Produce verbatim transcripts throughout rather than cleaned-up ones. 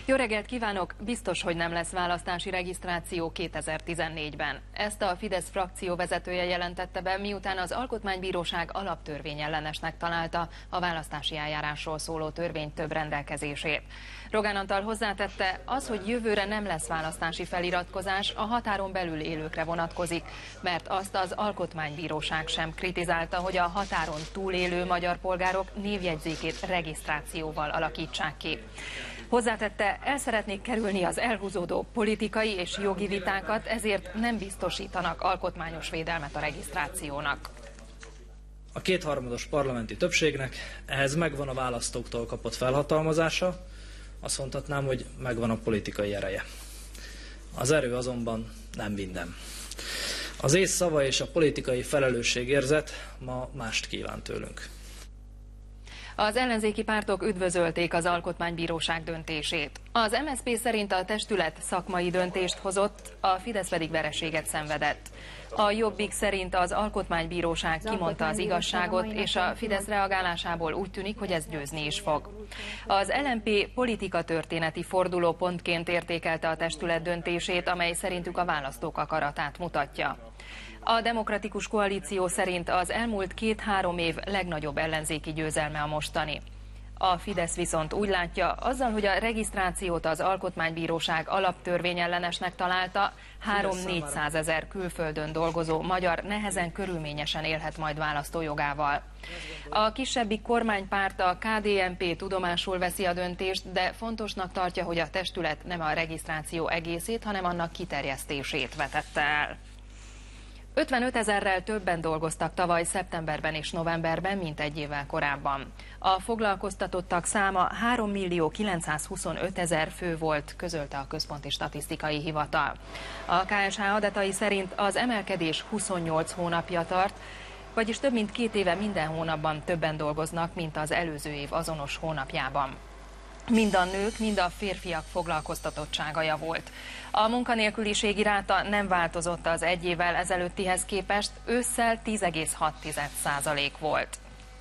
Jó reggelt kívánok! Biztos, hogy nem lesz választási regisztráció kétezer-tizennégyben. Ezt a Fidesz frakció vezetője jelentette be, miután az Alkotmánybíróság alaptörvényellenesnek találta a választási eljárásról szóló törvény több rendelkezését. Rogán Antal hozzátette, az, hogy jövőre nem lesz választási feliratkozás, a határon belül élőkre vonatkozik, mert azt az Alkotmánybíróság sem kritizálta, hogy a határon túlélő magyar polgárok névjegyzékét regisztrációval alakítsák ki. Hozzátette, el szeretnék kerülni az elhúzódó politikai és jogi vitákat, ezért nem biztosítanak alkotmányos védelmet a regisztrációnak. A kétharmados parlamenti többségnek ehhez megvan a választóktól kapott felhatalmazása, azt mondhatnám, hogy megvan a politikai ereje. Az erő azonban nem minden. Az ész szava és a politikai felelősségérzet ma mást kíván tőlünk. Az ellenzéki pártok üdvözölték az Alkotmánybíróság döntését. Az em es zé pé szerint a testület szakmai döntést hozott, a Fidesz pedig vereséget szenvedett. A Jobbik szerint az Alkotmánybíróság kimondta az igazságot, és a Fidesz reagálásából úgy tűnik, hogy ez győzni is fog. Az el em pé politikatörténeti fordulópontként értékelte a testület döntését, amely szerintük a választók akaratát mutatja. A Demokratikus Koalíció szerint az elmúlt két-három év legnagyobb ellenzéki győzelme a mostani. A Fidesz viszont úgy látja, azzal, hogy a regisztrációt az Alkotmánybíróság alaptörvényellenesnek találta, három-négyszázezer külföldön dolgozó magyar nehezen körülményesen élhet majd választójogával. A kisebbik kormánypárt, a ká dé en pé tudomásul veszi a döntést, de fontosnak tartja, hogy a testület nem a regisztráció egészét, hanem annak kiterjesztését vetette el. ötvenöt ezerrel többen dolgoztak tavaly szeptemberben és novemberben, mint egy évvel korábban. A foglalkoztatottak száma három millió kilencszázhuszonöt ezer fő volt, közölte a Központi Statisztikai Hivatal. A ká es há adatai szerint az emelkedés huszonnyolc hónapja tart, vagyis több mint két éve minden hónapban többen dolgoznak, mint az előző év azonos hónapjában. Mind a nők, mind a férfiak foglalkoztatottsága javult. A munkanélküliségi ráta nem változott az egy évvel ezelőttihez képest, ősszel tíz egész hat százalék volt.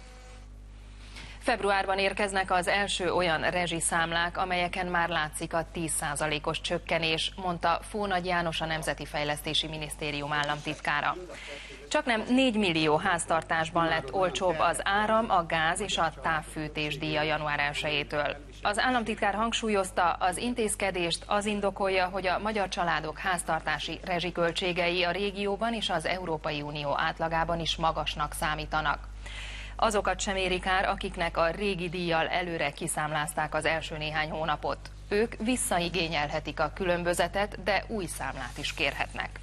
Februárban érkeznek az első olyan rezsiszámlák, amelyeken már látszik a tíz százalékos csökkenés, mondta Fónagy János, a Nemzeti Fejlesztési Minisztérium államtitkára. Csaknem négy millió háztartásban lett olcsóbb az áram, a gáz és a távfűtés díja január elsejétől. Az államtitkár hangsúlyozta, az intézkedést az indokolja, hogy a magyar családok háztartási rezsiköltségei a régióban és az Európai Unió átlagában is magasnak számítanak. Azokat sem éri kár, akiknek a régi díjjal előre kiszámlázták az első néhány hónapot. Ők visszaigényelhetik a különbözetet, de új számlát is kérhetnek.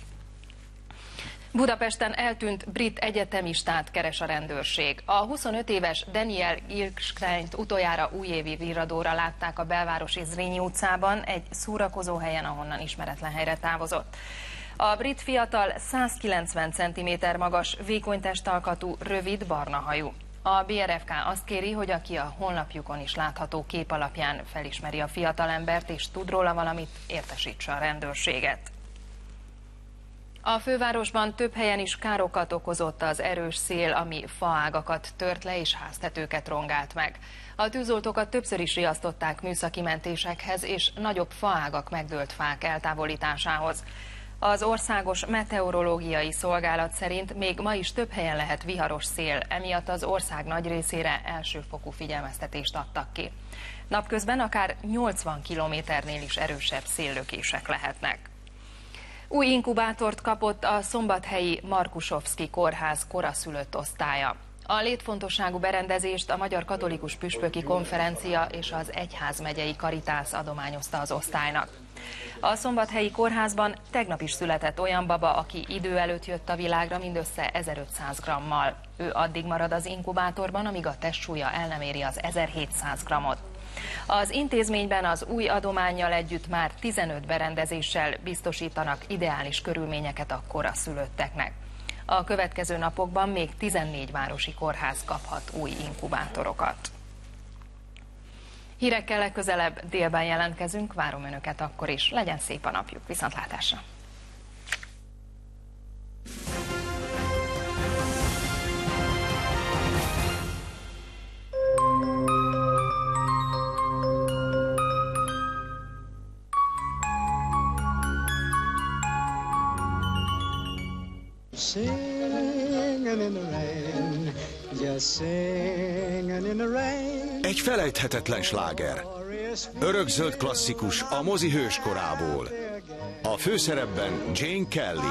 Budapesten eltűnt brit egyetemistát keres a rendőrség. A huszonöt éves Daniel Gilskreint utoljára újévi virradóra látták a belvárosi Zrínyi utcában, egy szórakozó helyen, ahonnan ismeretlen helyre távozott. A brit fiatal százkilencven centiméter magas, vékony testalkatú, rövid, barna hajú. A bé er ef ká azt kéri, hogy aki a honlapjukon is látható kép alapján felismeri a fiatalembert és tud róla valamit, értesítse a rendőrséget. A fővárosban több helyen is károkat okozott az erős szél, ami faágakat tört le és háztetőket rongált meg. A tűzoltókat többször is riasztották műszaki mentésekhez és nagyobb faágak, megdőlt fák eltávolításához. Az Országos Meteorológiai Szolgálat szerint még ma is több helyen lehet viharos szél, emiatt az ország nagy részére elsőfokú figyelmeztetést adtak ki. Napközben akár nyolcvan kilométernél is erősebb széllökések lehetnek. Új inkubátort kapott a szombathelyi Markusovszki Kórház koraszülött osztálya. A létfontosságú berendezést a Magyar Katolikus Püspöki Konferencia és az Egyházmegyei Karitász adományozta az osztálynak. A szombathelyi kórházban tegnap is született olyan baba, aki idő előtt jött a világra mindössze ezerötszáz grammal. Ő addig marad az inkubátorban, amíg a testsúlya el nem éri az ezerhétszáz grammot. Az intézményben az új adománnyal együtt már tizenöt berendezéssel biztosítanak ideális körülményeket a koraszülötteknek. A következő napokban még tizennégy városi kórház kaphat új inkubátorokat. Hírekkel legközelebb délben jelentkezünk, várom Önöket akkor is. Legyen szép a napjuk, viszontlátásra! Egy felejthetetlen sláger. Örökzöld klasszikus a mozi hőskorából. A főszerepben Jane Kelly.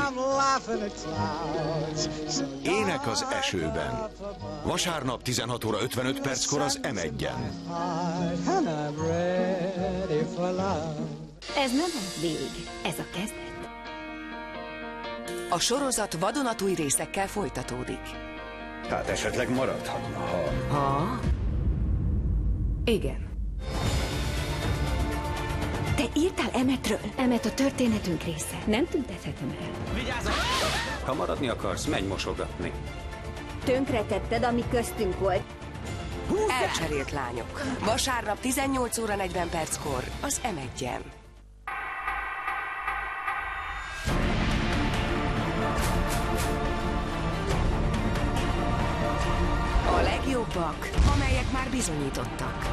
Ének az esőben. Vasárnap tizenhat óra ötvenöt perckor az em egyen. Ez nem a vég, ez a kezdet. A sorozat vadonatúj részekkel folytatódik. Hát esetleg maradhatna, ha... Ha? Igen. Te írtál Emmetről? Emmet a történetünk része. Nem tüntethetem el. Vigyázz! Ha maradni akarsz, menj mosogatni. Tönkretetted, ami köztünk volt. Elcserélt lányok. Vasárnap tizennyolc óra negyven perckor az em egyen. A legjobbak, amelyek már bizonyítottak.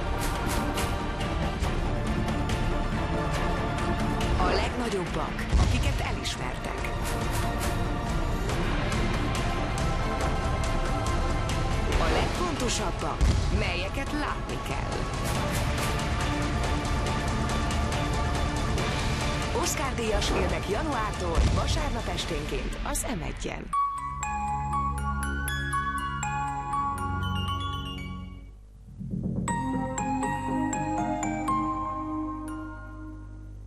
A legnagyobbak, akiket elismertek. A legfontosabbak, melyeket látni kell. Oscar-díjas filmek januártól vasárnap esténként az em egyen.